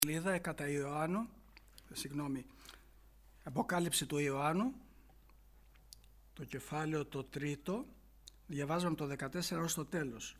Σελίδα Αποκάλυψη του Ιωάννου, το κεφάλαιο το 3, διαβάζαμε το 14 ως το τέλος.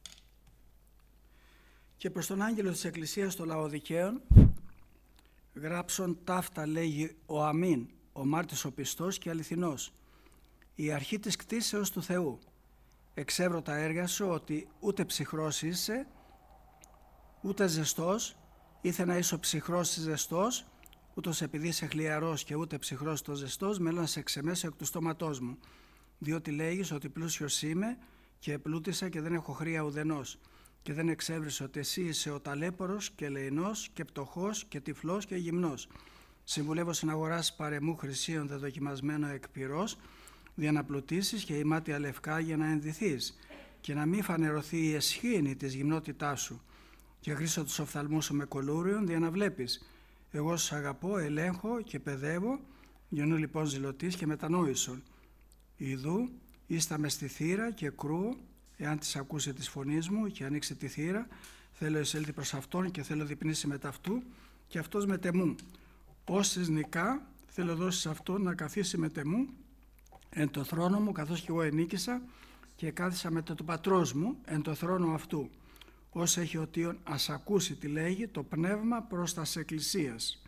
Και προς τον άγγελο της Εκκλησίας των Λαοδικαίων γράψον ταύτα, λέγει ο Αμήν, ο μάρτης ο πιστός και αληθινός, η αρχή της κτήσεως του Θεού. Εξεύρω τα έργα σου, ότι ούτε ψυχρός είσαι, ούτε ζεστός. Ήθε να είσαι ψυχρός ή ζεστός, ούτως επειδή είσαι χλιαρός και ούτε ψυχρός το ζεστός, μέλλον να σε εξεμέσω εκ του στόματός μου. Διότι λέγεις ότι πλούσιος είμαι και επλούτησα και δεν έχω χρία ουδενός. Και δεν εξέβρισε ότι εσύ είσαι ο ταλέπορος και ελεηνός και πτωχός και τυφλός και γυμνός. Συμβουλεύω στην αγοράς παρεμού χρυσίων δεδοκιμασμένο εκ πυρός, για να πλουτίσεις και η μάτια λευκά για να ενδυθείς, και να μην φανερωθεί η εσχήνη της γυμνότητάς σου. Και χρήσω τους οφθαλμούς σου με κολούριον, για να βλέπεις. Εγώ σας αγαπώ, ελέγχω και παιδεύω, γεννού λοιπόν ζηλωτής και μετανόησον. Ιδού, ήστα με στη θύρα και κρούω, εάν της ακούσει της φωνής μου και ανοίξει τη θύρα, θέλω εισέλθει προς αυτόν και θέλω διπνήσει μετά αυτού, και αυτός μετεμού. Όσες νικά, θέλω δώσεις αυτόν να καθίσει μετεμού, εν το θρόνο μου, καθώς και εγώ ενίκησα και κάθισα μετά του πατρός μου, εν το θρόνο αυτού. Όσο έχει οτίον, ας ακούσει τι λέγει το πνεύμα προς τας εκκλησίας.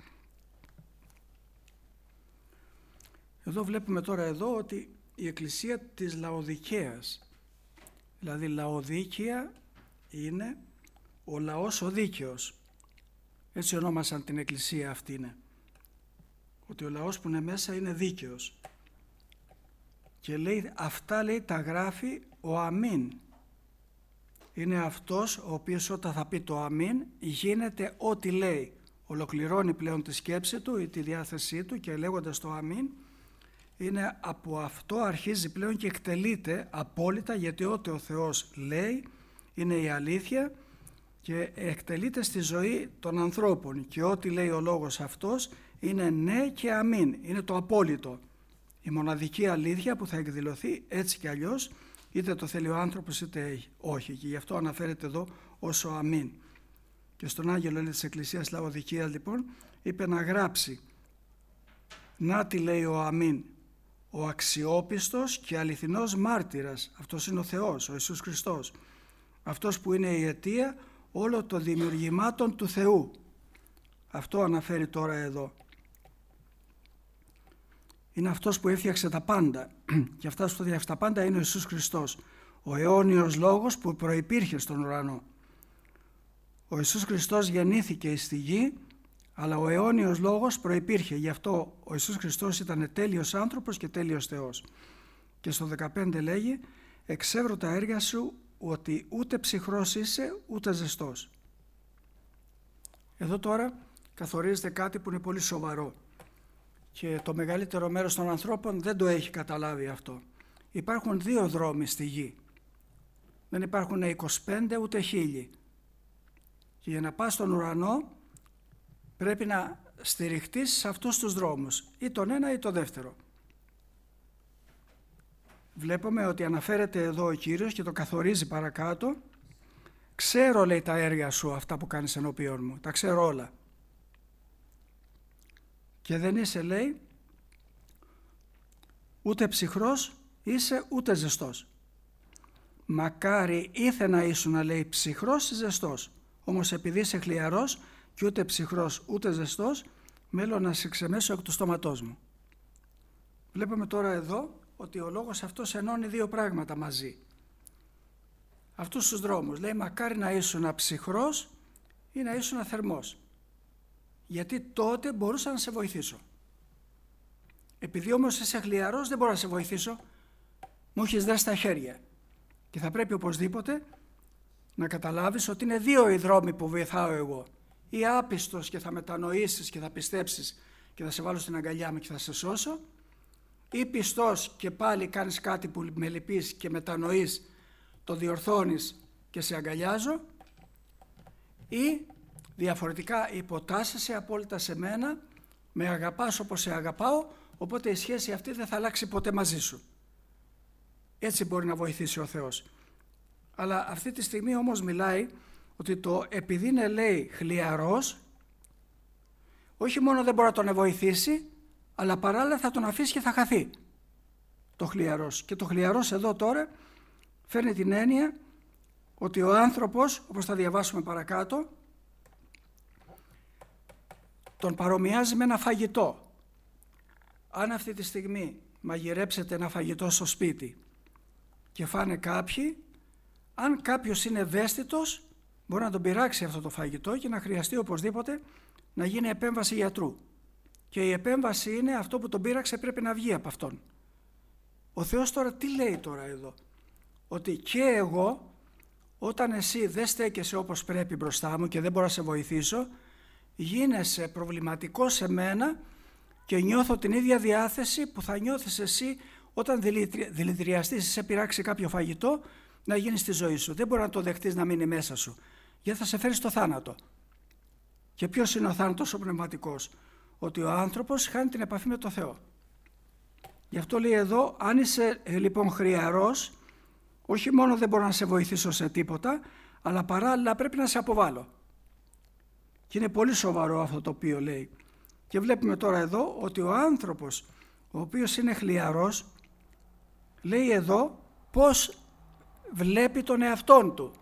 Εδώ βλέπουμε τώρα ότι η εκκλησία της Λαοδικαίας, δηλαδή Λαοδίκαια είναι ο λαός ο δίκαιος. Έτσι ονόμασαν την εκκλησία αυτή, είναι. Ότι ο λαός που είναι μέσα είναι δίκαιος. Και λέει, αυτά λέει τα γράφει ο Αμήν. Είναι αυτός ο οποίος όταν θα πει το αμήν γίνεται ό,τι λέει. Ολοκληρώνει πλέον τη σκέψη του ή τη διάθεσή του και λέγοντας το αμήν, είναι από αυτό αρχίζει πλέον και εκτελείται απόλυτα, γιατί ό,τι ο Θεός λέει είναι η αλήθεια και εκτελείται στη ζωή των ανθρώπων, και ό,τι λέει ο λόγος αυτός είναι ναι και αμήν, είναι το απόλυτο. Η μοναδική αλήθεια που θα εκδηλωθεί έτσι κι αλλιώς, είτε το θέλει ο άνθρωπος είτε όχι, και γι' αυτό αναφέρεται εδώ ως ο αμήν. Και στον άγγελο της Εκκλησίας Λαοδικαίας λοιπόν είπε να γράψει, να τι λέει ο αμήν, ο αξιόπιστος και αληθινός μάρτυρας, αυτός είναι ο Θεός, ο Ιησούς Χριστός, αυτός που είναι η αιτία όλων των δημιουργημάτων του Θεού. Αυτό αναφέρει τώρα εδώ. Είναι αυτός που έφτιαξε τα πάντα, και αυτός που έφτιαξε τα πάντα είναι ο Ιησούς Χριστός, ο αιώνιος λόγος που προϋπήρχε στον ουρανό. Ο Ιησούς Χριστός γεννήθηκε στη γη, αλλά ο αιώνιος λόγος προϋπήρχε, γι' αυτό ο Ιησούς Χριστός ήταν τέλειος άνθρωπος και τέλειος Θεός. Και στο 15 λέγει, εξεύρω τα έργα σου, ότι ούτε ψυχρός είσαι ούτε ζεστός. Εδώ τώρα καθορίζεται κάτι που είναι πολύ σοβαρό. Και το μεγαλύτερο μέρος των ανθρώπων δεν το έχει καταλάβει αυτό. Υπάρχουν δύο δρόμοι στη γη. Δεν υπάρχουν 25 ούτε 1000. Και για να πας στον ουρανό πρέπει να στηριχτείς σε αυτούς τους δρόμους. Ή τον ένα ή το δεύτερο. Βλέπουμε ότι αναφέρεται εδώ ο Κύριος και το καθορίζει παρακάτω. Ξέρω, λέει, τα έργα σου, αυτά που κάνεις ενώπιον μου. Τα ξέρω όλα. Και δεν είσαι, λέει, ούτε ψυχρός είσαι ούτε ζεστός. Μακάρι ήθε να ήσουν, λέει, ψυχρός ή ζεστός. Όμως επειδή είσαι χλιαρός και ούτε ψυχρός ούτε ζεστός, μέλλον να σε ξεμέσω εκ του στόματός μου. Βλέπουμε τώρα εδώ ότι ο λόγος αυτός ενώνει δύο πράγματα μαζί. Αυτούς τους δρόμους, λέει, μακάρι να ήσουν ψυχρός ή να ήσουν θερμός. Γιατί τότε μπορούσα να σε βοηθήσω. Επειδή όμως είσαι χλιαρός δεν μπορώ να σε βοηθήσω. Μου έχεις δέσει τα χέρια. Και θα πρέπει οπωσδήποτε να καταλάβεις ότι είναι δύο οι δρόμοι που βοηθάω εγώ. Ή άπιστος και θα μετανοήσεις και θα πιστέψεις και θα σε βάλω στην αγκαλιά μου και θα σε σώσω. Ή πιστός και πάλι κάνεις κάτι που με λυπείς και μετανοείς, το διορθώνεις και σε αγκαλιάζω. Ή διαφορετικά υποτάσσεσαι απόλυτα σε μένα, με αγαπάς όπως σε αγαπάω, οπότε η σχέση αυτή δεν θα αλλάξει ποτέ μαζί σου. Έτσι μπορεί να βοηθήσει ο Θεός. Αλλά αυτή τη στιγμή όμως μιλάει ότι επειδή είναι, λέει, χλιαρός όχι μόνο δεν μπορεί να τον βοηθήσει, αλλά παράλληλα θα τον αφήσει και θα χαθεί το χλιαρός. Και το χλιαρός εδώ τώρα φέρνει την έννοια ότι ο άνθρωπος, όπως θα διαβάσουμε παρακάτω, τον παρομοιάζει με ένα φαγητό. Αν αυτή τη στιγμή μαγειρέψετε ένα φαγητό στο σπίτι και φάνε κάποιοι, αν κάποιος είναι ευαίσθητος, μπορεί να τον πειράξει αυτό το φαγητό και να χρειαστεί οπωσδήποτε να γίνει επέμβαση γιατρού. Και η επέμβαση είναι αυτό που τον πείραξε, πρέπει να βγει από αυτόν. Ο Θεός τώρα τι λέει τώρα εδώ? Ότι και εγώ, όταν εσύ δεν στέκεσαι όπως πρέπει μπροστά μου και δεν μπορώ να σε βοηθήσω, γίνεσαι προβληματικό σε μένα και νιώθω την ίδια διάθεση που θα νιώθεις εσύ όταν δηλητηριαστείς, σε πειράξει κάποιο φαγητό, να γίνει στη ζωή σου. Δεν μπορεί να το δεχτείς να μείνει μέσα σου, γιατί θα σε φέρει στο θάνατο. Και ποιος είναι ο θάνατος ο πνευματικός? Ότι ο άνθρωπος χάνει την επαφή με το Θεό. Γι' αυτό λέει εδώ, αν είσαι λοιπόν χριαρός, όχι μόνο δεν μπορώ να σε βοηθήσω σε τίποτα, αλλά παράλληλα πρέπει να σε αποβάλω. Και είναι πολύ σοβαρό αυτό το οποίο λέει. Και βλέπουμε τώρα εδώ ότι ο άνθρωπος ο οποίος είναι χλιαρός, λέει εδώ πώς βλέπει τον εαυτόν του.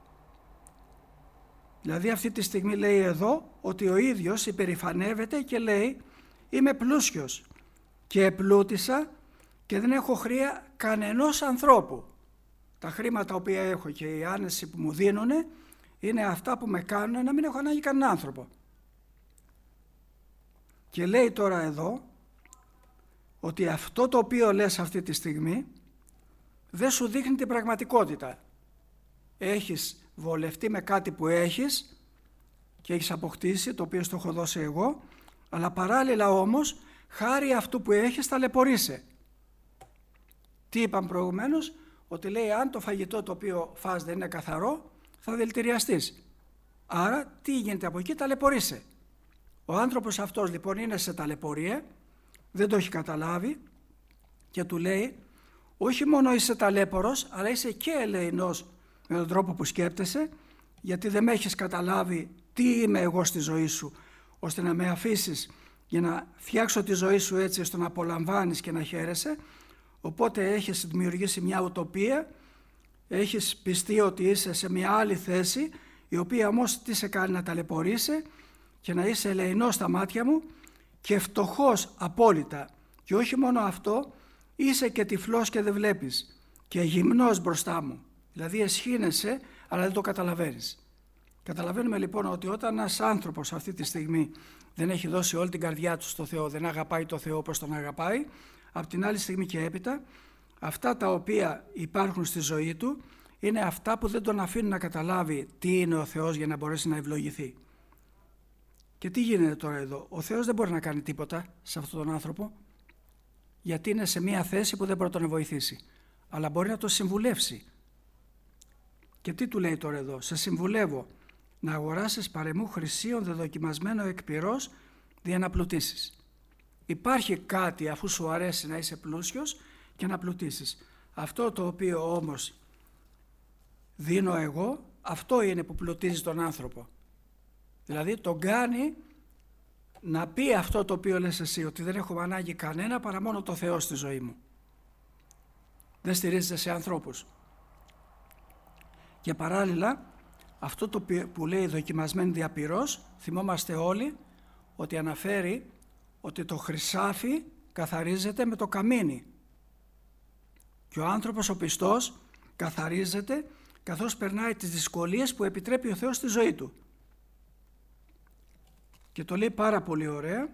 Δηλαδή αυτή τη στιγμή λέει εδώ ότι ο ίδιος υπερηφανεύεται και λέει είμαι πλούσιος και επλούτησα και δεν έχω χρειά κανενός ανθρώπου. Τα χρήματα οποία έχω και η άνεση που μου δίνουν είναι αυτά που με κάνουν να μην έχω ανάγκη κανέναν άνθρωπο. Και λέει τώρα εδώ ότι αυτό το οποίο λες αυτή τη στιγμή δεν σου δείχνει την πραγματικότητα. Έχεις βολευτεί με κάτι που έχεις και έχεις αποκτήσει, το οποίο στο έχω δώσει εγώ, αλλά παράλληλα όμως χάρη αυτού που έχεις ταλαιπωρείσαι. Τι είπαμε προηγουμένως? Ότι λέει αν το φαγητό το οποίο φας δεν είναι καθαρό θα δηλητηριαστείς. Άρα τι γίνεται από εκεί? Ταλαιπωρείσαι. Ο άνθρωπος αυτός λοιπόν είναι σε ταλαιπωρία, δεν το έχει καταλάβει και του λέει όχι μόνο είσαι ταλέπορος, αλλά είσαι και ελεεινός με τον τρόπο που σκέπτεσαι, γιατί δεν με έχεις καταλάβει τι είμαι εγώ στη ζωή σου, ώστε να με αφήσεις για να φτιάξω τη ζωή σου έτσι ώστε να απολαμβάνεις και να χαίρεσαι. Οπότε έχεις δημιουργήσει μια ουτοπία, έχεις πιστεί ότι είσαι σε μια άλλη θέση, η οποία όμως τι σε κάνει? Να ταλαιπωρείσαι και να είσαι ελεεινός στα μάτια μου και φτωχός απόλυτα. Και όχι μόνο αυτό, είσαι και τυφλός και δεν βλέπεις και γυμνός μπροστά μου. Δηλαδή εσχύνεσαι αλλά δεν το καταλαβαίνεις. Καταλαβαίνουμε λοιπόν ότι όταν ένας άνθρωπος αυτή τη στιγμή δεν έχει δώσει όλη την καρδιά του στο Θεό, δεν αγαπάει το Θεό όπως τον αγαπάει, από την άλλη στιγμή και έπειτα, αυτά τα οποία υπάρχουν στη ζωή του είναι αυτά που δεν τον αφήνουν να καταλάβει τι είναι ο Θεός για να μπορέσει να ευλογηθεί. Και τι γίνεται τώρα εδώ? Ο Θεός δεν μπορεί να κάνει τίποτα σε αυτόν τον άνθρωπο, γιατί είναι σε μια θέση που δεν μπορεί να τον βοηθήσει, αλλά μπορεί να τον συμβουλεύσει. Και τι του λέει τώρα εδώ? Σε συμβουλεύω να αγοράσεις παρεμού χρυσίων δεδοκιμασμένο εκ πυρός δια να πλουτίσεις. Υπάρχει κάτι αφού σου αρέσει να είσαι πλούσιος και να πλουτίσεις. Αυτό το οποίο όμως δίνω εγώ, αυτό είναι που πλουτίζει τον άνθρωπο. Δηλαδή τον κάνει να πει αυτό το οποίο λες εσύ, ότι δεν έχω ανάγκη κανένα παρά μόνο το Θεό στη ζωή μου. Δεν στηρίζεται σε ανθρώπους. Και παράλληλα αυτό το που λέει δοκιμασμένη διαπυρός, θυμόμαστε όλοι ότι αναφέρει ότι το χρυσάφι καθαρίζεται με το καμίνι και ο άνθρωπος ο πιστός καθαρίζεται καθώς περνάει τις δυσκολίες που επιτρέπει ο Θεός στη ζωή του. Και το λέει πάρα πολύ ωραία.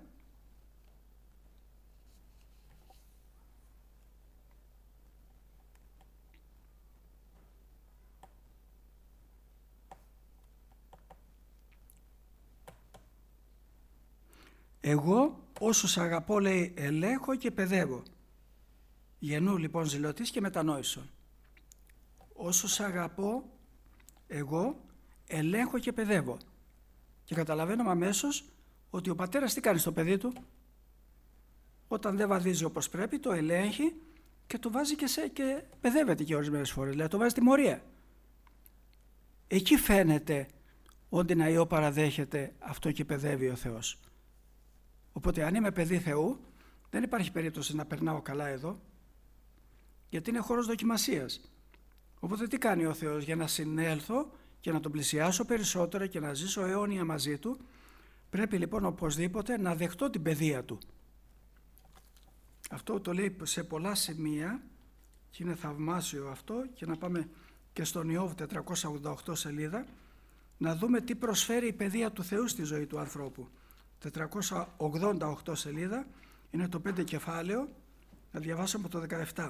Εγώ όσους αγαπώ, λέει, ελέγχω και παιδεύω. Γεννού λοιπόν ζηλωτής και μετανόησον. Όσους αγαπώ εγώ ελέγχω και παιδεύω. Και καταλαβαίνουμε αμέσως ότι ο πατέρας τι κάνει στο παιδί του? Όταν δεν βαδίζει όπως πρέπει το ελέγχει και το βάζει και παιδεύεται και ορισμένες φορές, δηλαδή το βάζει τιμωρία. Εκεί φαίνεται ότι να Υιό παραδέχεται αυτό και παιδεύει ο Θεός. Οπότε αν είμαι παιδί Θεού, δεν υπάρχει περίπτωση να περνάω καλά εδώ, γιατί είναι χώρος δοκιμασίας. Οπότε τι κάνει ο Θεός? Για να συνέλθω και να τον πλησιάσω περισσότερο και να ζήσω αιώνια μαζί του, πρέπει λοιπόν οπωσδήποτε να δεχτώ την παιδεία του. Αυτό το λέει σε πολλά σημεία και είναι θαυμάσιο αυτό, και να πάμε και στον Ιώβ 488 σελίδα, να δούμε τι προσφέρει η παιδεία του Θεού στη ζωή του ανθρώπου. 488 σελίδα, είναι το 5 κεφάλαιο, να διαβάσω από το 17.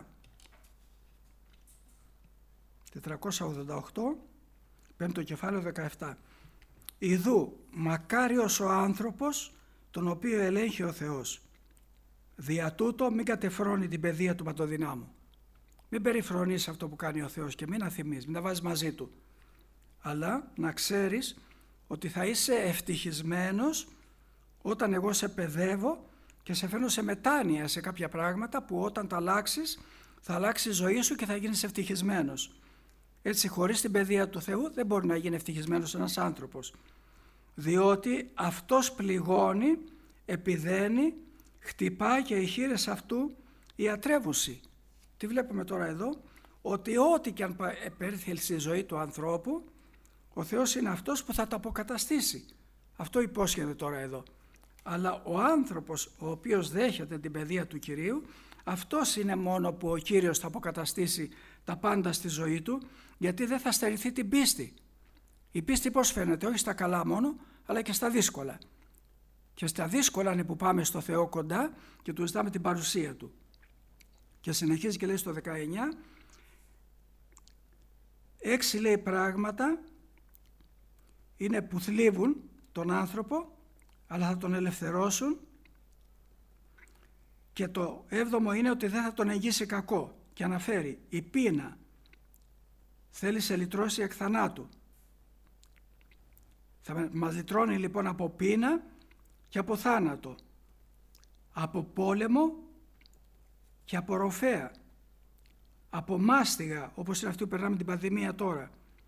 488, 5ο κεφάλαιο 17. Ιδού, μακάριος ο άνθρωπος, τον οποίο ελέγχει ο Θεός. Δια τούτο μην κατεφρώνει την παιδεία του παντοδυνάμου. Μην περιφρονείς αυτό που κάνει ο Θεός και μην αθυμείς, μην τα βάζεις μαζί του. Αλλά να ξέρεις ότι θα είσαι ευτυχισμένος όταν εγώ σε παιδεύω και σε φέρνω σε μετάνοια σε κάποια πράγματα που όταν τα αλλάξεις, θα αλλάξει η ζωή σου και θα γίνεις ευτυχισμένος. Έτσι, χωρίς την παιδεία του Θεού δεν μπορεί να γίνει ευτυχισμένος ένας άνθρωπος. Διότι αυτός πληγώνει, επιδένει, χτυπά και οι χείλες αυτού ιατρεύουσι. Τι βλέπουμε τώρα εδώ? Ότι ό,τι και αν επέρθει στη ζωή του ανθρώπου, ο Θεός είναι αυτός που θα το αποκαταστήσει. Αυτό υπόσχεται τώρα εδώ. Αλλά ο άνθρωπος ο οποίος δέχεται την παιδεία του Κυρίου, αυτός είναι μόνο που ο Κύριος θα αποκαταστήσει τα πάντα στη ζωή του, γιατί δεν θα στερηθεί την πίστη. Η πίστη πώς φαίνεται? Όχι στα καλά μόνο, αλλά και στα δύσκολα. Και στα δύσκολα είναι που πάμε στο Θεό κοντά και του ζητάμε την παρουσία του. Και συνεχίζει και λέει στο 19, 6 λέει πράγματα είναι που θλίβουν τον άνθρωπο, αλλά θα τον ελευθερώσουν, και το 7ο είναι ότι δεν θα τον εγγύσει κακό, και αναφέρει η πείνα θέλει σε λυτρώσει εκ θανάτου. Θα μας λυτρώνει λοιπόν από πείνα και από θάνατο, από πόλεμο και από ροφέα, από μάστιγα όπως είναι αυτή που περνάμε την πανδημία τώρα,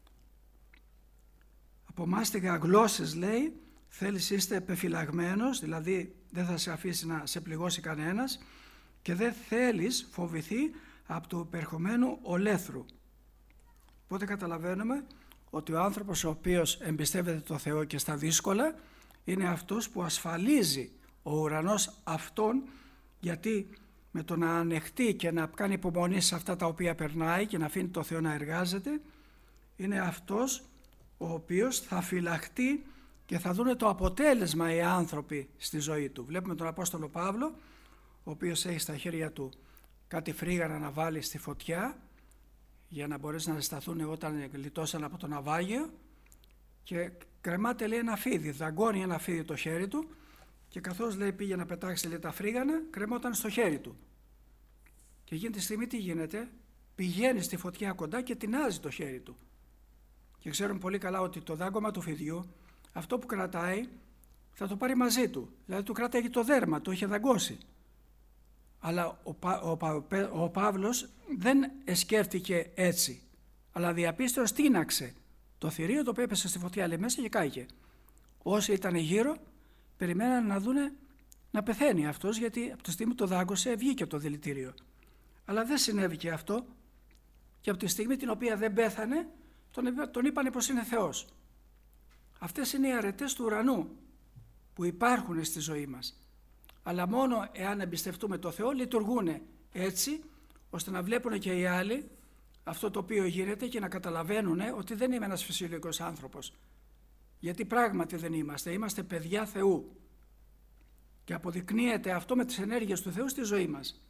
από μάστιγα γλώσσες λέει, θέλεις είστε επεφυλαγμένος, δηλαδή δεν θα σε αφήσει να σε πληγώσει κανένας, και δεν θέλεις φοβηθεί από το υπερχομένου ολέθρου. Οπότε καταλαβαίνουμε ότι ο άνθρωπος ο οποίος εμπιστεύεται το Θεό και στα δύσκολα είναι αυτός που ασφαλίζει ο ουρανός αυτόν, γιατί με το να ανεχτεί και να κάνει υπομονή σε αυτά τα οποία περνάει και να αφήνει το Θεό να εργάζεται, είναι αυτός ο οποίος θα φυλαχτεί και θα δούνε το αποτέλεσμα οι άνθρωποι στη ζωή του. Βλέπουμε τον Απόστολο Παύλο, ο οποίος έχει στα χέρια του κάτι φρίγανα να βάλει στη φωτιά για να μπορέσει να ζεσταθούν όταν γλιτώσαν από το ναυάγιο, και κρεμάται λέει ένα φίδι, δαγκώνει ένα φίδι το χέρι του, και καθώς λέει πήγε να πετάξει λέει τα φρίγανα, κρεμόταν στο χέρι του. Και εκείνη τη στιγμή τι γίνεται? Πηγαίνει στη φωτιά κοντά και τεινάζει το χέρι του. Και ξέρουμε πολύ καλά ότι το δάγκωμα του φιδιού, αυτό που κρατάει θα το πάρει μαζί του. Δηλαδή του κρατάει το δέρμα, το είχε δαγκώσει. Αλλά ο Παύλος δεν σκέφτηκε έτσι, αλλά διαπίστωσε, τίναξε το θηρίο το οποίο έπεσε στη φωτιά λέει μέσα και κάηκε. Όσοι ήταν γύρω περιμέναν να δούνε να πεθαίνει αυτός, γιατί από τη στιγμή που το δάγκωσε βγήκε το δηλητήριο. Αλλά δεν συνέβη και αυτό, και από τη στιγμή την οποία δεν πέθανε τον είπανε πως είναι Θεός. Αυτές είναι οι αρετές του ουρανού που υπάρχουν στη ζωή μας. Αλλά μόνο εάν εμπιστευτούμε το Θεό λειτουργούν έτσι, ώστε να βλέπουν και οι άλλοι αυτό το οποίο γίνεται και να καταλαβαίνουν ότι δεν είμαι ένας φυσιολογικός άνθρωπος. Γιατί πράγματι δεν είμαστε, είμαστε παιδιά Θεού. Και αποδεικνύεται αυτό με τις ενέργειες του Θεού στη ζωή μας.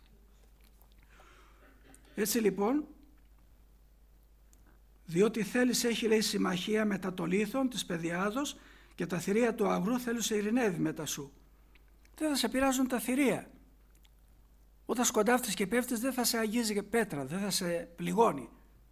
Έτσι λοιπόν, διότι θέλεις έχει λέει συμμαχία μετά το λίθον της παιδιάδος και τα θηρία του αγρού θέλει σε ειρηνεύει μετά σου. Δεν θα σε πειράζουν τα θηρία. Όταν σκοντάφτεις και πέφτεις δεν θα σε αγγίζει πέτρα, δεν θα σε πληγώνει.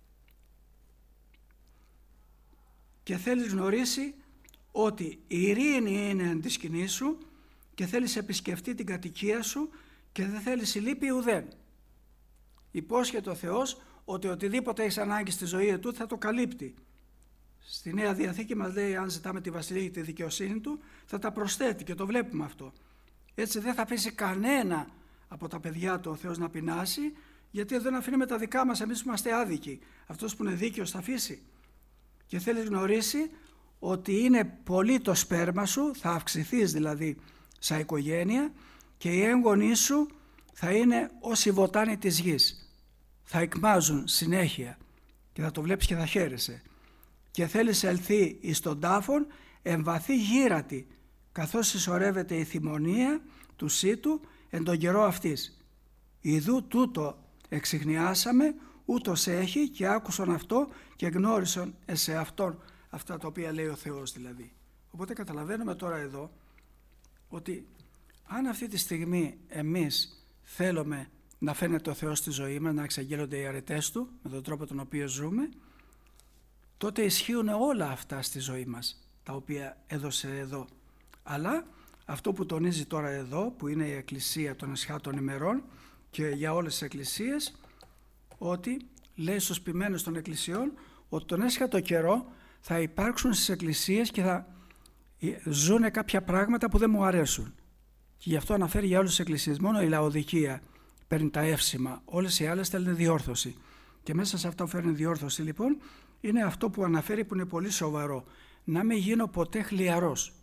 Και θέλεις γνωρίσει ότι η ειρήνη είναι εν τη σκηνή σου και θέλεις επισκεφτεί την κατοικία σου και δεν θέλεις λύπη ουδέν. Υπόσχεται ο Θεός ότι οτιδήποτε έχεις ανάγκη στη ζωή του θα το καλύπτει. Στη Νέα Διαθήκη μας λέει αν ζητάμε τη βασιλεία και τη δικαιοσύνη του θα τα προσθέτει και το βλέπουμε αυτό. Έτσι δεν θα αφήσει κανένα από τα παιδιά του ο Θεός να πεινάσει, γιατί δεν αφήνουμε τα δικά μας, εμείς που είμαστε άδικοι. Αυτός που είναι δίκαιος θα αφήσει. Και θέλεις γνωρίσει ότι είναι πολύ το σπέρμα σου, θα αυξηθείς δηλαδή σαν οικογένεια, και οι έγγονοί σου θα είναι ως η βοτάνη της γης. Θα εκμάζουν συνέχεια και θα το βλέπεις και θα χαίρεσαι. Και θέλεις ελθεί εις τον τάφον, εμβαθή γύρατη, καθώς συσσωρεύεται η θυμονία του σύτου εν τον καιρό αυτής. Ιδού τούτο εξιχνιάσαμε, ούτως έχει, και άκουσαν αυτό και γνώρισαν σε αυτόν αυτά τα οποία λέει ο Θεός δηλαδή. Οπότε καταλαβαίνουμε τώρα εδώ ότι αν αυτή τη στιγμή εμείς θέλουμε να φαίνεται ο Θεός στη ζωή μας, να εξαγγέλλονται οι αρετές Του με τον τρόπο τον οποίο ζούμε, τότε ισχύουν όλα αυτά στη ζωή μας, τα οποία έδωσε εδώ. Αλλά αυτό που τονίζει τώρα εδώ, που είναι η Εκκλησία των Εσχάτων ημερών και για όλες τις εκκλησίες, ότι λέει στους ποιμένους των εκκλησιών ότι τον έσχατο καιρό θα υπάρξουν στις εκκλησίες και θα ζουν κάποια πράγματα που δεν μου αρέσουν. Και γι' αυτό αναφέρει για όλες τις εκκλησίες. Μόνο η Λαοδικία παίρνει τα εύσημα, όλες οι άλλες θέλουν διόρθωση. Και μέσα σε αυτό φέρνει διόρθωση λοιπόν είναι αυτό που αναφέρει, που είναι πολύ σοβαρό. Να μην γίνω ποτέ χλιαρός.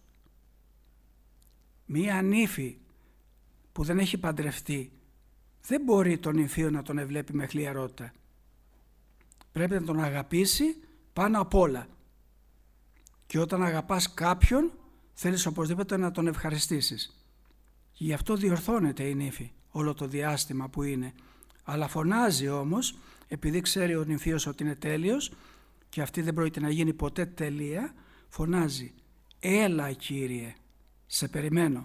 Μία νύφη που δεν έχει παντρευτεί δεν μπορεί τον νυμφίο να τον ευλέπει με χλιαρότητα. Πρέπει να τον αγαπήσει πάνω απ' όλα. Και όταν αγαπάς κάποιον θέλεις οπωσδήποτε να τον ευχαριστήσεις. Και γι' αυτό διορθώνεται η νύφη όλο το διάστημα που είναι. Αλλά φωνάζει όμως, επειδή ξέρει ο νυμφίος ότι είναι τέλειος και αυτή δεν πρόκειται να γίνει ποτέ τελεία, φωνάζει «Έλα Κύριε, σε περιμένω».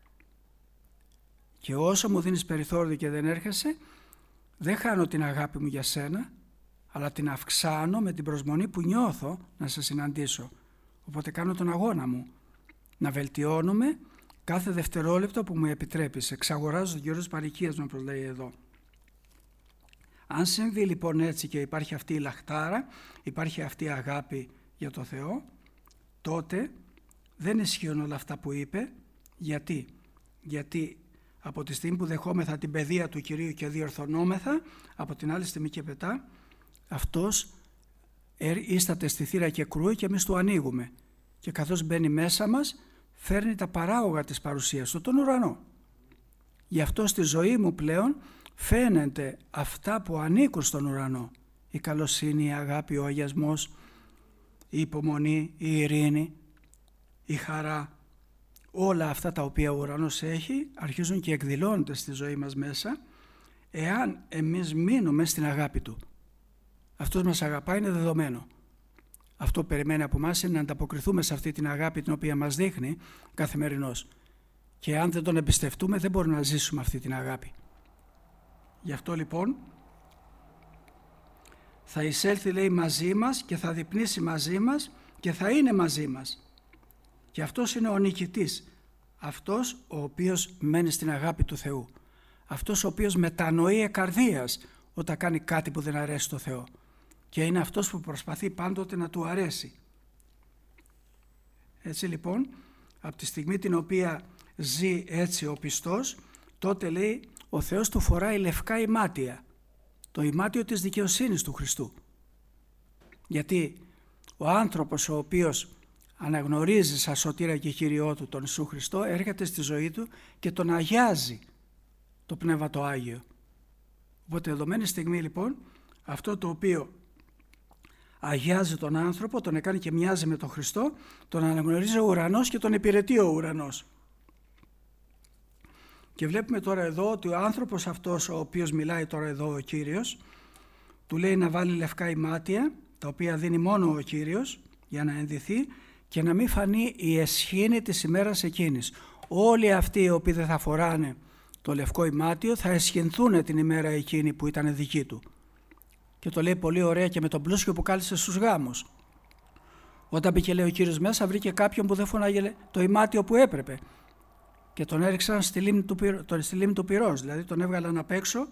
Και όσο μου δίνεις περιθώριο και δεν έρχεσαι, δεν χάνω την αγάπη μου για σένα, αλλά την αυξάνω με την προσμονή που νιώθω να σε συναντήσω. Οπότε κάνω τον αγώνα μου, να βελτιώνουμε κάθε δευτερόλεπτο που μου επιτρέπεις. Εξαγοράζω τον καιρό της παροικίας μου, όπως λέει εδώ. Αν συμβεί λοιπόν έτσι και υπάρχει αυτή η λαχτάρα, υπάρχει αυτή η αγάπη για το Θεό, τότε δεν ισχύουν όλα αυτά που είπε. Γιατί από τη στιγμή που δεχόμεθα την παιδεία του Κυρίου και διορθωνόμεθα, από την άλλη στιγμή και μετά, αυτός ίσταται στη θύρα και κρούει και εμείς του ανοίγουμε. Και καθώς μπαίνει μέσα μας, φέρνει τα παράγωγα της παρουσίας του, τον ουρανό. Γι' αυτό στη ζωή μου πλέον φαίνεται αυτά που ανήκουν στον ουρανό. Η καλοσύνη, η αγάπη, ο αγιασμός, η υπομονή, η ειρήνη, η χαρά. Όλα αυτά τα οποία ο ουρανός έχει αρχίζουν και εκδηλώνονται στη ζωή μας μέσα, εάν εμείς μείνουμε στην αγάπη του. Αυτός μας αγαπάει, είναι δεδομένο. Αυτό που περιμένει από εμάς είναι να ανταποκριθούμε σε αυτή την αγάπη την οποία μας δείχνει καθημερινώς. Και αν δεν τον εμπιστευτούμε δεν μπορούμε να ζήσουμε αυτή την αγάπη. Γι' αυτό λοιπόν θα εισέλθει, λέει, μαζί μας και θα διπνήσει μαζί μας και θα είναι μαζί μας. Και αυτός είναι ο νικητής. Αυτός ο οποίος μένει στην αγάπη του Θεού. Αυτός ο οποίος μετανοεί εκαρδίας όταν κάνει κάτι που δεν αρέσει στο Θεό. Και είναι αυτός που προσπαθεί πάντοτε να του αρέσει. Έτσι λοιπόν, από τη στιγμή την οποία ζει έτσι ο πιστός, τότε λέει ο Θεός του φοράει λευκά ημάτια. Το ημάτιο της δικαιοσύνης του Χριστού. Γιατί ο άνθρωπος ο οποίος αναγνωρίζει σαν σωτήρα και Κύριό του τον Ιησού Χριστό, έρχεται στη ζωή του και τον αγιάζει το Πνεύμα το Άγιο. Οπότε δεδομένη στιγμή λοιπόν, αυτό το οποίο αγιάζει τον άνθρωπο, τον έκανε και μοιάζει με τον Χριστό, τον αναγνωρίζει ο ουρανός και τον υπηρετεί ο ουρανός. Και βλέπουμε τώρα εδώ ότι ο άνθρωπος αυτός ο οποίος μιλάει τώρα εδώ ο Κύριος, του λέει να βάλει λευκά ημάτια, τα οποία δίνει μόνο ο Κύριος για να ενδυθεί και να μην φανεί η εσχήνη της ημέρας εκείνης. Όλοι αυτοί οι οποίοι δεν θα φοράνε το λευκό ημάτιο θα εσχυνθούν την ημέρα εκείνη που ήταν δική του. Και το λέει πολύ ωραία και με τον πλούσιο που κάλεσε στους γάμους. Όταν μπήκε, λέει, ο Κύριος μέσα, βρήκε κάποιον που δεν φωνάγε το ημάτιο που έπρεπε και τον έριξαν στη λίμνη του πυρός, δηλαδή τον έβγαλαν απ' έξω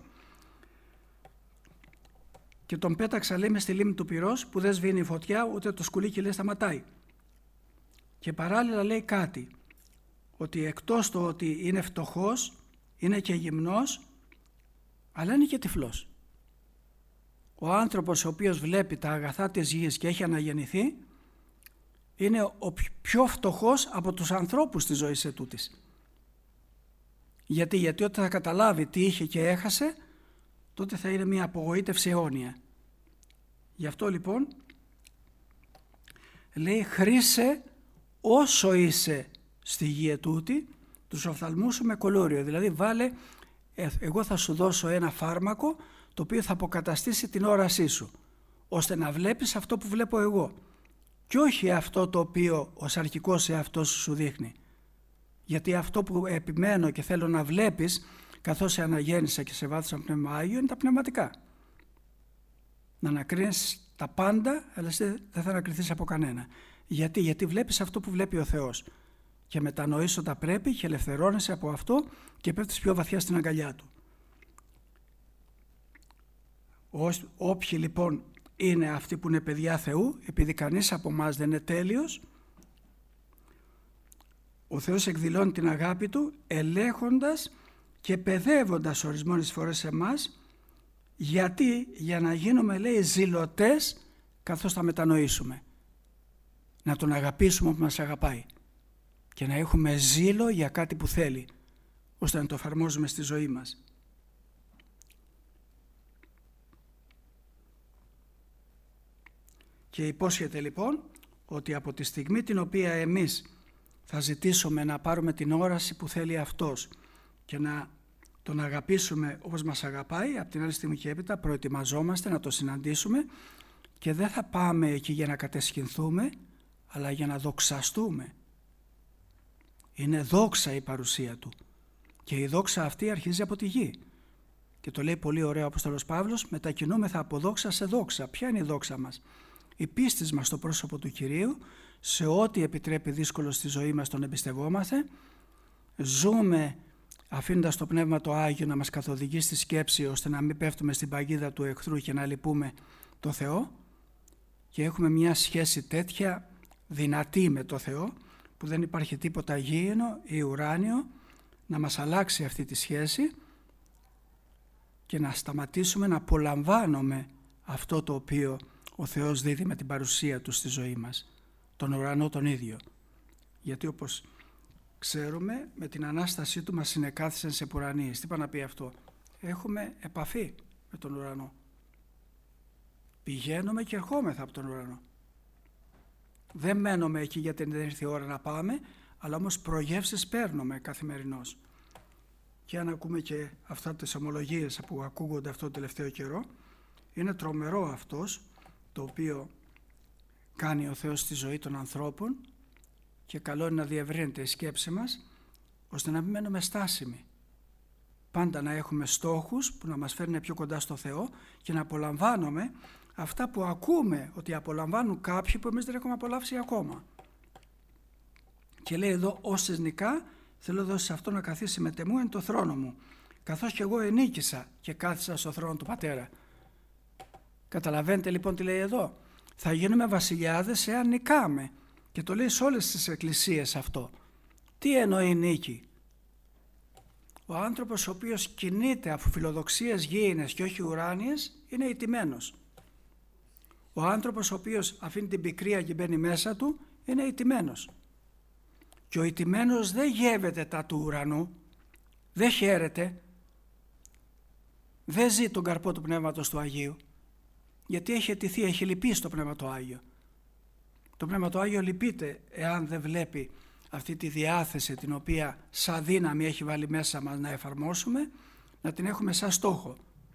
και τον πέταξαν, λέει, μες στη λίμνη του πυρός που δεν σβήνει η φωτιά ούτε το σκουλίκι, λέει, σταματάει. Και παράλληλα λέει κάτι, ότι εκτός το ότι είναι φτωχός, είναι και γυμνός, αλλά είναι και τυφλός. Ο άνθρωπος ο οποίος βλέπει τα αγαθά της γης και έχει αναγεννηθεί, είναι ο πιο φτωχός από τους ανθρώπους της ζωής ετούτης. Γιατί όταν θα καταλάβει τι είχε και έχασε, τότε θα είναι μια απογοήτευση αιώνια. Γι' αυτό λοιπόν λέει, χρήσε όσο είσαι στη γη ετούτη, τους οφθαλμούς σου με κολούριο. Δηλαδή βάλε, εγώ θα σου δώσω ένα φάρμακο το οποίο θα αποκαταστήσει την όρασή σου, ώστε να βλέπεις αυτό που βλέπω εγώ και όχι αυτό το οποίο ο σαρκικός εαυτός σου δείχνει. Γιατί αυτό που επιμένω και θέλω να βλέπεις, καθώς σε αναγέννησα και σε βάθησα Πνεύμα Άγιο, είναι τα πνευματικά. Να ανακρίνεις τα πάντα, αλλά δεν θα ανακριθείς από κανένα. Γιατί βλέπεις αυτό που βλέπει ο Θεός και μετανοείς όταν πρέπει και ελευθερώνεσαι από αυτό και πέφτεις πιο βαθιά στην αγκαλιά Του. Όποιοι λοιπόν είναι αυτοί που είναι παιδιά Θεού, επειδή κανείς από εμάς δεν είναι τέλειος, ο Θεός εκδηλώνει την αγάπη Του ελέγχοντας και παιδεύοντας ορισμένες φορές εμάς. Γιατί? Για να γίνουμε, λέει, ζηλωτές καθώς θα μετανοήσουμε. Να Τον αγαπήσουμε που μας αγαπάει και να έχουμε ζήλο για κάτι που θέλει, ώστε να το εφαρμόζουμε στη ζωή μας. Και υπόσχεται λοιπόν ότι από τη στιγμή την οποία εμείς θα ζητήσουμε να πάρουμε την όραση που θέλει Αυτός και να Τον αγαπήσουμε όπως μας αγαπάει, από την άλλη στιγμή και έπειτα προετοιμαζόμαστε να το συναντήσουμε και δεν θα πάμε εκεί για να κατεσχυνθούμε, αλλά για να δοξαστούμε. Είναι δόξα η παρουσία Του και η δόξα αυτή αρχίζει από τη γη. Και το λέει πολύ ωραίο ο Απόστολος Παύλος, μετακινούμεθα από δόξα σε δόξα. Ποια είναι η δόξα μας? Η πίστη μας στο πρόσωπο του Κυρίου, σε ό,τι επιτρέπει δύσκολο στη ζωή μας τον εμπιστευόμαστε, ζούμε αφήνοντας το Πνεύμα το Άγιο να μας καθοδηγεί στη σκέψη, ώστε να μην πέφτουμε στην παγίδα του εχθρού και να λυπούμε το Θεό, και έχουμε μια σχέση τέτοια δυνατή με το Θεό που δεν υπάρχει τίποτα γήινο ή ουράνιο να μας αλλάξει αυτή τη σχέση και να σταματήσουμε να απολαμβάνουμε αυτό το οποίο ο Θεός δίδει με την παρουσία Του στη ζωή μας, τον ουρανό τον ίδιο. Γιατί όπως ξέρουμε, με την Ανάστασή Του μας συνεκάθισαν σε πουρανίες. Τι πάει να πει αυτό? Έχουμε επαφή με τον ουρανό. Πηγαίνουμε και ερχόμεθα από τον ουρανό. Δεν μένουμε εκεί γιατί δεν ήρθε η ώρα να πάμε, αλλά όμως προγεύσεις παίρνουμε καθημερινώς. Και αν ακούμε και αυτά τις ομολογίες που ακούγονται αυτό το τελευταίο καιρό, είναι τρομερό αυτός το οποίο κάνει ο Θεός στη ζωή των ανθρώπων, και καλό είναι να διευρύνεται η σκέψη μας, ώστε να μην μένουμε στάσιμοι. Πάντα να έχουμε στόχους που να μας φέρνουν πιο κοντά στο Θεό και να απολαμβάνουμε αυτά που ακούμε ότι απολαμβάνουν κάποιοι που εμείς δεν έχουμε απολαύσει ακόμα. Και λέει εδώ, όσες νικά θέλω δώσει σε αυτό να καθίσει μετεμού εν το θρόνο μου, καθώς και εγώ ενίκησα και κάθισα στο θρόνο του Πατέρα. Καταλαβαίνετε λοιπόν τι λέει εδώ? Θα γίνουμε βασιλιάδες εάν νικάμε. Και το λέει σε όλες τις εκκλησίες αυτό. Τι εννοεί νίκη? Ο άνθρωπος ο οποίος κινείται από φιλοδοξίες γήινες και όχι ουράνιες είναι ηττημένος. Ο άνθρωπος ο οποίος αφήνει την πικρία και μπαίνει μέσα του είναι ηττημένος. Και ο ηττημένος δεν γεύεται τα του ουρανού, δεν χαίρεται, δεν ζει τον καρπό του Πνεύματος του Αγίου, γιατί έχει αιτηθεί, έχει λυπήσει το Πνεύμα το Άγιο. Το Πνεύμα το Άγιο λυπείται εάν δεν βλέπει αυτή τη διάθεση την οποία σαν δύναμη έχει βάλει μέσα μας να εφαρμόσουμε, να την έχουμε σαν στόχο.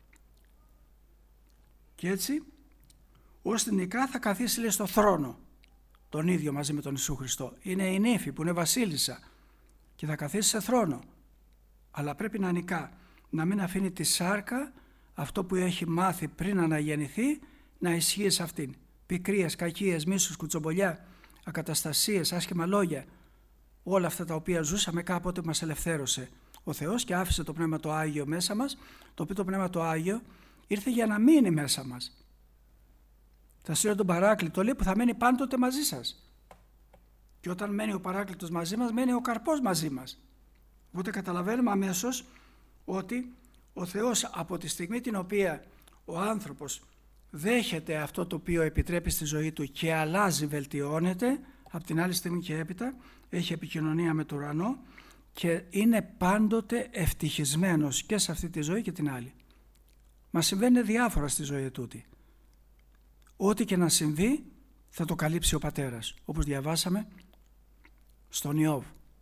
Και έτσι, ώστε νικά θα καθίσει, λέει, στο θρόνο, τον ίδιο μαζί με τον Ιησού Χριστό. Είναι η νύφη που είναι βασίλισσα και θα καθίσει σε θρόνο. Αλλά πρέπει να νικά, να μην αφήνει τη σάρκα, αυτό που έχει μάθει πριν αναγεννηθεί, να ισχύει σε αυτήν. Πικρίες, κακίες, μίσους, κουτσομπολιά, ακαταστασίες, άσχημα λόγια, όλα αυτά τα οποία ζούσαμε κάποτε μας ελευθέρωσε ο Θεός και άφησε το Πνεύμα το Άγιο μέσα μας, το οποίο το Πνεύμα το Άγιο ήρθε για να μείνει μέσα μας. Θα στείλω τον Παράκλητο, λέει, που θα μένει πάντοτε μαζί σας. Και όταν μένει ο Παράκλητος μαζί μας, μένει ο καρπός μαζί μας. Οπότε καταλαβαίνουμε αμέσως ότι ο Θεός από τη στιγμή την οποία ο άνθρωπος δέχεται αυτό το οποίο επιτρέπει στη ζωή του και αλλάζει, βελτιώνεται, από την άλλη στιγμή και έπειτα έχει επικοινωνία με τον ουρανό και είναι πάντοτε ευτυχισμένος και σε αυτή τη ζωή και την άλλη. Μας συμβαίνει διάφορα στη ζωή τούτη. Ό,τι και να συμβεί θα το καλύψει ο Πατέρας. Όπως διαβάσαμε στον Ιώβ.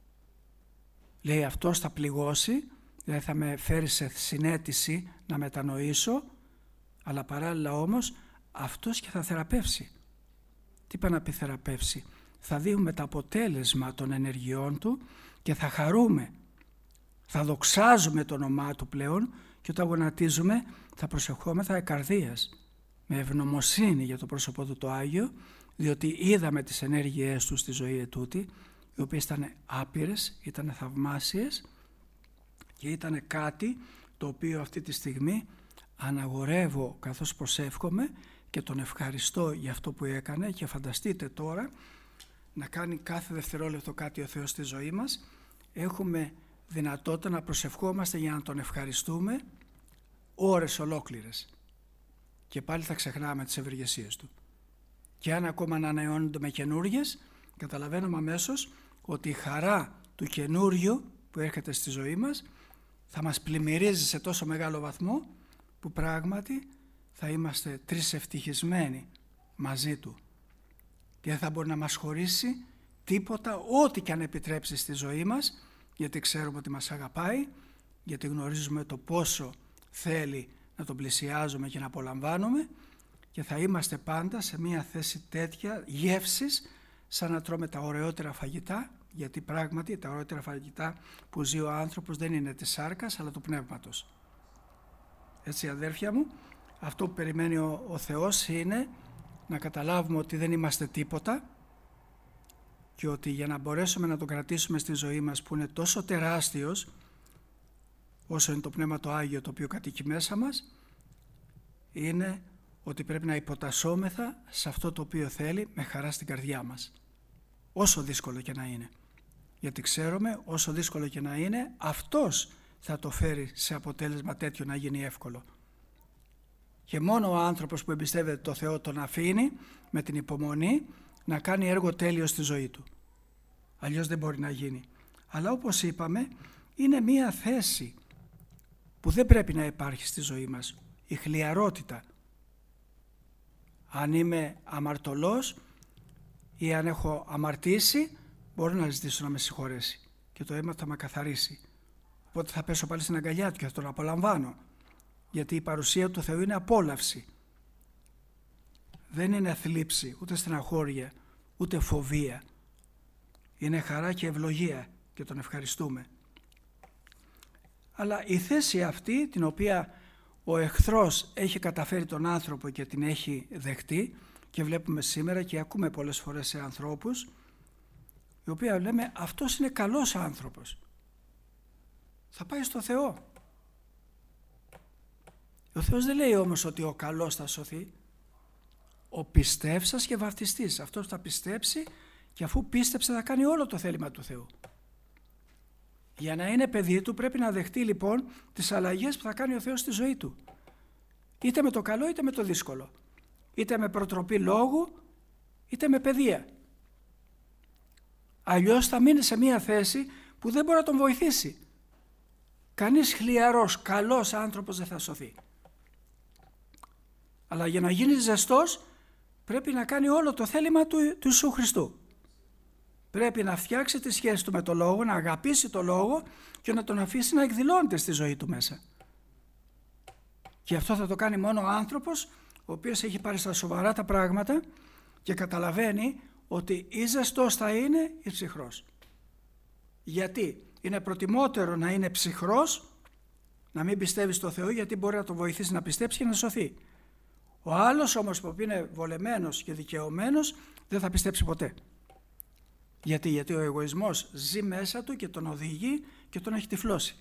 Λέει αυτός θα πληγώσει, δηλαδή θα με φέρει σε συναίσθηση να μετανοήσω, αλλά παράλληλα όμως αυτός και θα θεραπεύσει. Τι πάει να πει θεραπεύσει? Θα δούμε το αποτέλεσμα των ενεργειών του και θα χαρούμε. Θα δοξάζουμε το όνομά του πλέον και όταν γονατίζουμε θα προσευχόμεθα εκαρδίας με ευγνωμοσύνη για το πρόσωπό του το Άγιο, διότι είδαμε τις ενέργειές του στη ζωή ετούτη, οι οποίες ήταν άπειρες, ήταν θαυμάσιες και ήταν κάτι το οποίο αυτή τη στιγμή αναγορεύω καθώς προσεύχομαι και τον ευχαριστώ για αυτό που έκανε. Και φανταστείτε τώρα να κάνει κάθε δευτερόλεπτο κάτι ο Θεός στη ζωή μας. Έχουμε δυνατότητα να προσευχόμαστε για να τον ευχαριστούμε ώρες ολόκληρες και πάλι θα ξεχνάμε τις ευεργεσίες του. Και αν ακόμα ανανεώνονται με καινούριες, καταλαβαίνουμε αμέσως ότι η χαρά του καινούριου που έρχεται στη ζωή μας θα μας πλημμυρίζει σε τόσο μεγάλο βαθμό που πράγματι θα είμαστε τρισευτυχισμένοι μαζί του και δεν θα μπορεί να μας χωρίσει τίποτα, ό,τι και αν επιτρέψει στη ζωή μας, γιατί ξέρουμε ότι μας αγαπάει, γιατί γνωρίζουμε το πόσο θέλει να τον πλησιάζουμε και να απολαμβάνουμε και θα είμαστε πάντα σε μια θέση τέτοια γεύσης σαν να τρώμε τα ωραιότερα φαγητά, γιατί πράγματι τα ωραιότερα φαγητά που ζει ο άνθρωπος δεν είναι της σάρκας αλλά του πνεύματος. Έτσι αδέρφια μου, αυτό που περιμένει ο Θεός είναι να καταλάβουμε ότι δεν είμαστε τίποτα και ότι για να μπορέσουμε να τον κρατήσουμε στη ζωή μας που είναι τόσο τεράστιος όσο είναι το Πνεύμα το Άγιο το οποίο κατοικεί μέσα μας, είναι ότι πρέπει να υποτασσόμεθα σε αυτό το οποίο θέλει με χαρά στην καρδιά μας. Όσο δύσκολο και να είναι. Γιατί ξέρουμε όσο δύσκολο και να είναι, αυτός θα το φέρει σε αποτέλεσμα τέτοιο να γίνει εύκολο. Και μόνο ο άνθρωπος που εμπιστεύεται το Θεό τον αφήνει με την υπομονή να κάνει έργο τέλειο στη ζωή του. Αλλιώς δεν μπορεί να γίνει. Αλλά όπως είπαμε, είναι μία θέση που δεν πρέπει να υπάρχει στη ζωή μας. Η χλιαρότητα. Αν είμαι αμαρτωλός ή αν έχω αμαρτήσει, μπορώ να ζητήσω να με συγχωρέσει και το αίμα θα με καθαρίσει. Οπότε θα πέσω πάλι στην αγκαλιά του και θα τον απολαμβάνω. Γιατί η παρουσία του Θεού είναι απόλαυση. Δεν είναι θλίψη, ούτε στεναχώρια, ούτε φοβία. Είναι χαρά και ευλογία και τον ευχαριστούμε. Αλλά η θέση αυτή την οποία ο εχθρός έχει καταφέρει τον άνθρωπο και την έχει δεχτεί και βλέπουμε σήμερα και ακούμε πολλές φορές σε ανθρώπους οι οποίοι λέμε αυτός είναι καλός άνθρωπος. Θα πάει στο Θεό. Ο Θεός δεν λέει όμως ότι ο καλός θα σωθεί. Ο πιστεύσας και βαπτιστής. Αυτός θα πιστέψει και αφού πίστεψε θα κάνει όλο το θέλημα του Θεού. Για να είναι παιδί του πρέπει να δεχτεί λοιπόν τις αλλαγές που θα κάνει ο Θεός στη ζωή του. Είτε με το καλό είτε με το δύσκολο. Είτε με προτροπή λόγου είτε με παιδεία. Αλλιώς θα μείνει σε μια θέση που δεν μπορεί να τον βοηθήσει. Κανείς χλιαρός, καλός άνθρωπος δεν θα σωθεί. Αλλά για να γίνει ζεστός πρέπει να κάνει όλο το θέλημα του Ιησού Χριστού. Πρέπει να φτιάξει τη σχέση του με το Λόγο, να αγαπήσει το Λόγο και να τον αφήσει να εκδηλώνεται στη ζωή του μέσα. Και αυτό θα το κάνει μόνο ο άνθρωπος ο οποίος έχει πάρει στα σοβαρά τα πράγματα και καταλαβαίνει ότι ή ζεστός θα είναι ή ψυχρός. Γιατί είναι προτιμότερο να είναι ψυχρός, να μην πιστεύει στο Θεό γιατί μπορεί να τον βοηθήσει να πιστέψει και να σωθεί. Ο άλλος όμως που είναι βολεμένος και δικαιωμένος δεν θα πιστέψει ποτέ. Γιατί ο εγωισμός ζει μέσα του και τον οδηγεί και τον έχει τυφλώσει.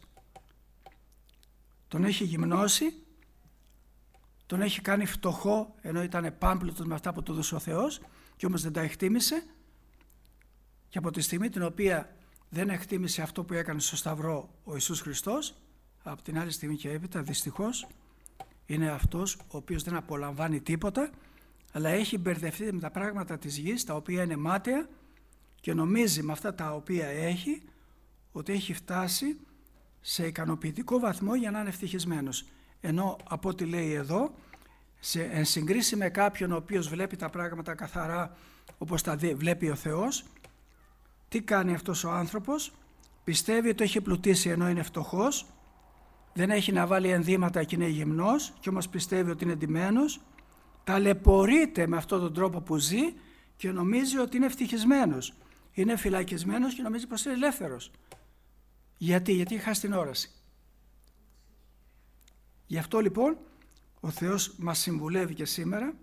Τον έχει γυμνώσει, τον έχει κάνει φτωχό ενώ ήταν πάμπλουτος με αυτά που του δώσε ο Θεός και όμως δεν τα εκτίμησε Και από τη στιγμή την οποία δεν εκτίμησε αυτό που έκανε στο Σταυρό ο Ιησούς Χριστός, από την άλλη στιγμή και έπειτα δυστυχώς είναι αυτός ο οποίος δεν απολαμβάνει τίποτα, αλλά έχει μπερδευτεί με τα πράγματα της γης, τα οποία είναι μάταια, και νομίζει με αυτά τα οποία έχει ότι έχει φτάσει σε ικανοποιητικό βαθμό για να είναι ευτυχισμένος. Ενώ από ό,τι λέει εδώ, εν συγκρίση με κάποιον ο οποίος βλέπει τα πράγματα καθαρά όπως τα βλέπει ο Θεός, τι κάνει αυτός ο άνθρωπος? Πιστεύει ότι έχει πλουτίσει ενώ είναι φτωχός, δεν έχει να βάλει ενδύματα και είναι γυμνός, και όμως πιστεύει ότι είναι ντυμένος, ταλαιπωρείται με αυτόν τον τρόπο που ζει και νομίζει ότι είναι ευτυχισμένος. Είναι φυλακισμένος και νομίζει πως είναι ελεύθερος. Γιατί έχει χάσει την όραση. Γι' αυτό λοιπόν ο Θεός μας συμβουλεύει και σήμερα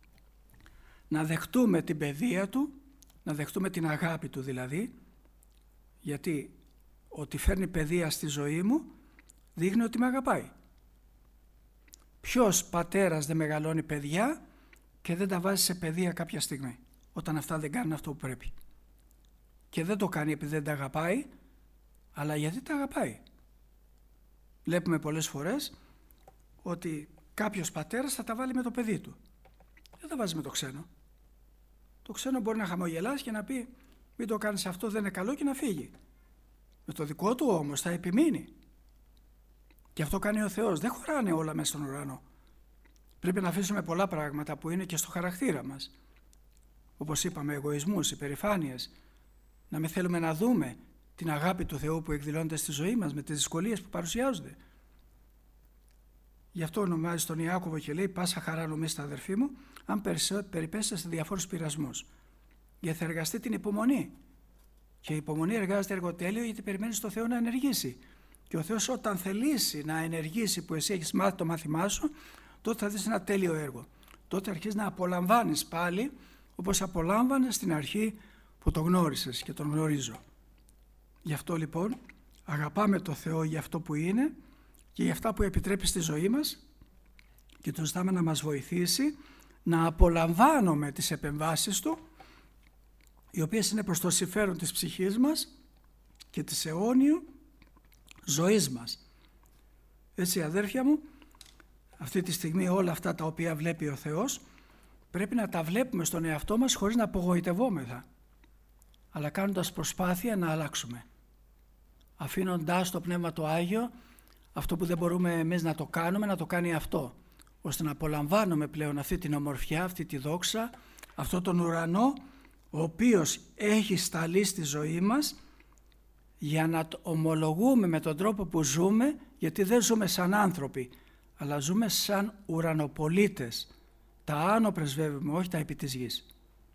να δεχτούμε την παιδεία Του, να δεχτούμε την αγάπη Του δηλαδή, γιατί ότι φέρνει παιδεία στη ζωή μου δείχνει ότι με αγαπάει. Ποιος πατέρας δεν μεγαλώνει παιδιά και δεν τα βάζει σε παιδεία κάποια στιγμή, όταν αυτά δεν κάνουν αυτό που πρέπει? Και δεν το κάνει επειδή δεν τα αγαπάει, αλλά γιατί τα αγαπάει. Βλέπουμε πολλές φορές ότι κάποιος πατέρας θα τα βάλει με το παιδί του. Δεν τα βάζει με το ξένο. Το ξένο μπορεί να χαμογελάσει και να πει μην το κάνεις αυτό, δεν είναι καλό, και να φύγει. Με το δικό του όμως θα επιμείνει. Και αυτό κάνει ο Θεός. Δεν χωράνε όλα μέσα στον ουρανό. Πρέπει να αφήσουμε πολλά πράγματα που είναι και στο χαρακτήρα μας. Όπως είπαμε, εγωισμούς, υπερηφάνειες. Να μην θέλουμε να δούμε την αγάπη του Θεού που εκδηλώνεται στη ζωή μας με τις δυσκολίες που παρουσιάζονται. Γι' αυτό ονομάζει τον Ιάκωβο και λέει πάσα χαρά νομίστε αδερφοί μου αν περιπέσετε σε διαφόρους πειρασμούς. Γιατί θα εργαστεί την υπομονή. Και η υπομονή εργάζεται εργοτέλειο γιατί περιμένει στο Θεό να ενεργήσει. Και ο Θεός όταν θελήσει να ενεργήσει που εσύ έχεις μάθει το μάθημά σου, τότε θα δεις ένα τέλειο έργο. Τότε αρχίζεις να απολαμβάνεις πάλι όπως απολάμβανες στην αρχή που το γνώρισες και τον γνωρίζω. Γι' αυτό λοιπόν αγαπάμε το Θεό για αυτό που είναι και για αυτά που επιτρέπει στη ζωή μας και τον ζητάμε να μας βοηθήσει να απολαμβάνουμε τις επεμβάσεις Του, οι οποίες είναι προς το συμφέρον της ψυχής μας και της αιώνιου ζωής μας. Έτσι αδέρφια μου, αυτή τη στιγμή όλα αυτά τα οποία βλέπει ο Θεός πρέπει να τα βλέπουμε στον εαυτό μας χωρίς να απογοητευόμεθα, αλλά κάνοντας προσπάθεια να αλλάξουμε. Αφήνοντας το Πνεύμα το Άγιο, αυτό που δεν μπορούμε εμείς να το κάνουμε, να το κάνει αυτό, ώστε να απολαμβάνουμε πλέον αυτή την ομορφιά, αυτή τη δόξα, αυτό τον ουρανό, ο οποίος έχει σταλεί στη ζωή μας για να το ομολογούμε με τον τρόπο που ζούμε, γιατί δεν ζούμε σαν άνθρωποι, αλλά ζούμε σαν ουρανοπολίτες. Τα άνω πρεσβεύουμε, όχι τα επί της γης.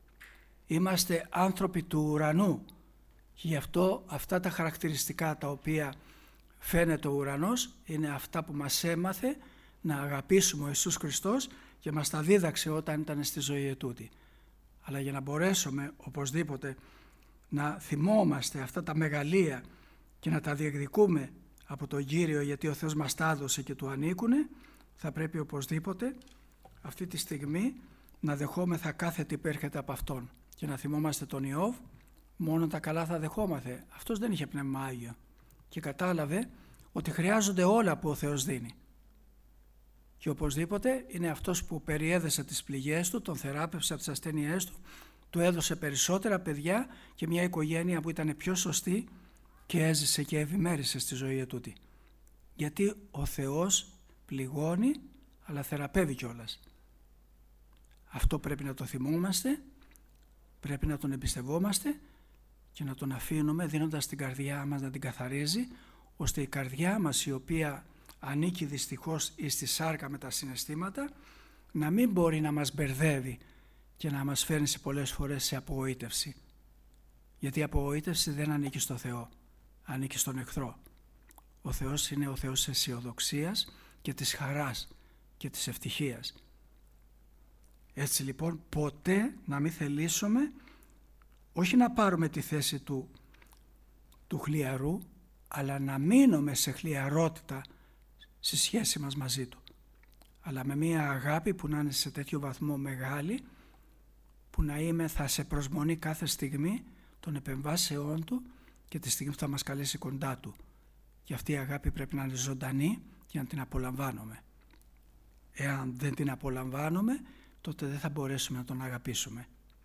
Είμαστε άνθρωποι του ουρανού και γι' αυτό αυτά τα χαρακτηριστικά τα οποία φαίνεται ο ουρανός είναι αυτά που μας έμαθε να αγαπήσουμε ο Ιησούς Χριστός και μας τα δίδαξε όταν ήταν στη ζωή ετούτη. Αλλά για να μπορέσουμε οπωσδήποτε να θυμόμαστε αυτά τα μεγαλεία και να τα διεκδικούμε από τον Κύριο, γιατί ο Θεός μας τα έδωσε και Του ανήκουνε, θα πρέπει οπωσδήποτε αυτή τη στιγμή να δεχόμεθα κάθε τι που έρχεται από Αυτόν και να θυμόμαστε τον Ιώβ, μόνο τα καλά θα δεχόμαθε. Αυτός δεν είχε Πνεύμα Άγιο και κατάλαβε ότι χρειάζονται όλα που ο Θεός δίνει. Και οπωσδήποτε είναι αυτός που περιέδεσε τις πληγές του, τον θεράπευσε από τις ασθένειές του, του έδωσε περισσότερα παιδιά και μια οικογένεια που ήταν πιο σωστή και έζησε και ευημέρισε στη ζωή ετούτη. Γιατί ο Θεός πληγώνει αλλά θεραπεύει κιόλας. Αυτό πρέπει να το θυμόμαστε, πρέπει να τον εμπιστευόμαστε και να τον αφήνουμε δίνοντας την καρδιά μας να την καθαρίζει, ώστε η καρδιά μας, η οποία ανήκει δυστυχώς στη σάρκα με τα συναισθήματα, να μην μπορεί να μας μπερδεύει και να μας φέρνει σε πολλές φορές σε απογοήτευση. Γιατί η απογοήτευση δεν ανήκει στο Θεό, ανήκει στον εχθρό. Ο Θεός είναι ο Θεός της αισιοδοξίας και της χαράς και της ευτυχίας. Έτσι λοιπόν ποτέ να μην θελήσουμε όχι να πάρουμε τη θέση του χλιαρού, αλλά να μείνουμε σε χλιαρότητα στη σχέση μας μαζί Του, αλλά με μια αγάπη που να είναι σε τέτοιο βαθμό μεγάλη, που να είμαι θα σε προσμονή κάθε στιγμή, των επεμβάσεών Του και τη στιγμή που θα μας καλέσει κοντά Του. Και αυτή η αγάπη πρέπει να είναι ζωντανή για να την απολαμβάνουμε. Εάν δεν την απολαμβάνουμε, τότε δεν θα μπορέσουμε να Τον αγαπήσουμε.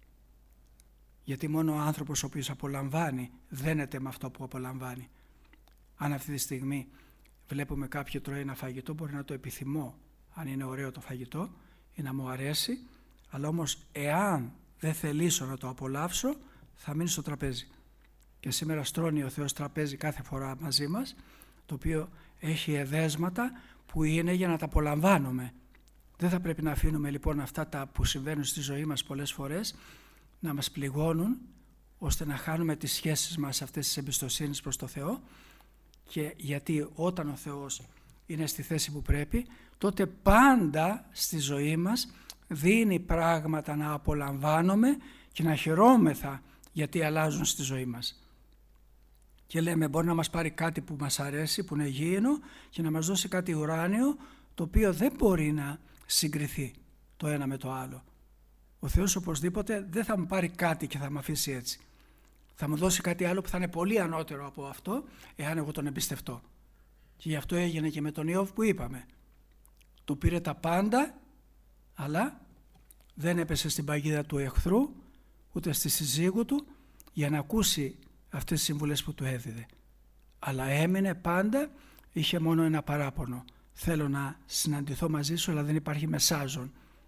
Γιατί μόνο ο άνθρωπος ο οποίος απολαμβάνει δένεται με αυτό που απολαμβάνει. Αν αυτή τη στιγμή βλέπουμε κάποιο τρώει ένα φαγητό, μπορεί να το επιθυμώ, αν είναι ωραίο το φαγητό ή να μου αρέσει, αλλά όμως εάν δεν θελήσω να το απολαύσω, θα μείνει στο τραπέζι. Και σήμερα στρώνει ο Θεός τραπέζι κάθε φορά μαζί μας, το οποίο έχει εδέσματα που είναι για να τα απολαμβάνουμε. Δεν θα πρέπει να αφήνουμε λοιπόν αυτά τα που συμβαίνουν στη ζωή μας πολλές φορές να μας πληγώνουν, ώστε να χάνουμε τις σχέσεις μας αυτές της εμπιστοσύνης προς το Θεό. Και γιατί όταν ο Θεός είναι στη θέση που πρέπει, τότε πάντα στη ζωή μας δίνει πράγματα να απολαμβάνουμε και να χαιρόμεθα γιατί αλλάζουν στη ζωή μας. Και λέμε μπορεί να μας πάρει κάτι που μας αρέσει, που είναι γήινο, και να μας δώσει κάτι ουράνιο, το οποίο δεν μπορεί να συγκριθεί το ένα με το άλλο. Ο Θεός οπωσδήποτε δεν θα μου πάρει κάτι και θα με αφήσει έτσι. Θα μου δώσει κάτι άλλο που θα είναι πολύ ανώτερο από αυτό, εάν εγώ τον εμπιστευτώ. Και γι' αυτό έγινε και με τον Ιώβ που είπαμε. Του πήρε τα πάντα, αλλά δεν έπεσε στην παγίδα του εχθρού, ούτε στη συζύγου του, για να ακούσει αυτές τις συμβουλές που του έδιδε. Αλλά έμεινε πάντα, είχε μόνο ένα παράπονο. Θέλω να συναντηθώ μαζί σου, αλλά δεν υπάρχει μεσάζων.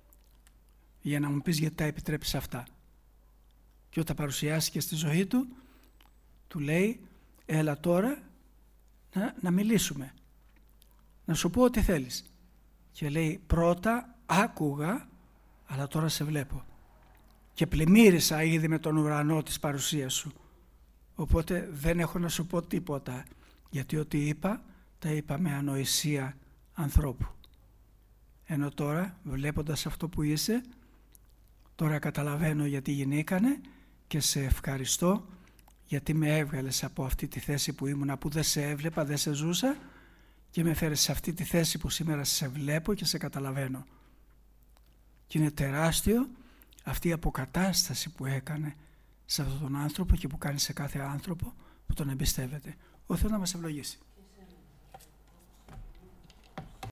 Για να μου πεις γιατί τα επιτρέπεις αυτά. Και όταν παρουσιάστηκε στη ζωή του, του λέει έλα τώρα να μιλήσουμε. Να σου πω ό,τι θέλεις. Και λέει πρώτα άκουγα, αλλά τώρα σε βλέπω. Και πλημμύρισα ήδη με τον ουρανό της παρουσίας σου. Οπότε δεν έχω να σου πω τίποτα, γιατί ό,τι είπα, τα είπα με ανοησία ανθρώπου. Ενώ τώρα, βλέποντας αυτό που είσαι, τώρα καταλαβαίνω γιατί γινήκανε και σε ευχαριστώ γιατί με έβγαλες από αυτή τη θέση που ήμουνα, που δεν σε έβλεπα, δεν σε ζούσα, και με φέρες σε αυτή τη θέση που σήμερα σε βλέπω και σε καταλαβαίνω. Και είναι τεράστιο αυτή η αποκατάσταση που έκανε σε αυτόν τον άνθρωπο και που κάνει σε κάθε άνθρωπο που τον εμπιστεύεται. Ο Θεός να μας ευλογήσει.